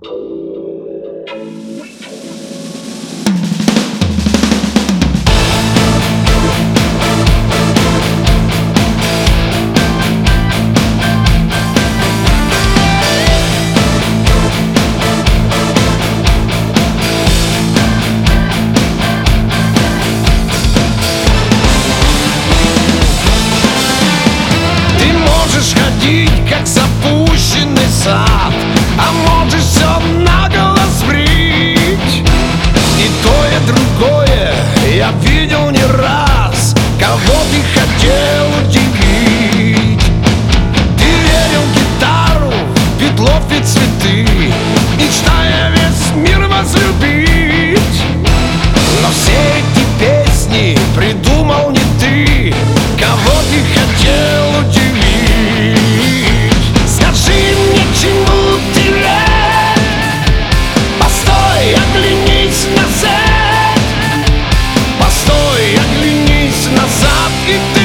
Как запущенный сад, а можешь все наголо сбрить. И то, и другое я видел не раз. Кого ты хотел удивить? Ты верил в гитару, Ветлов и цветы, мечтая весь мир возлюбить. Но все эти песни придумал не ты. Кого ты хотел удивить? Чему ты рад? Постой, оглянись назад. Постой, оглянись назад, и ты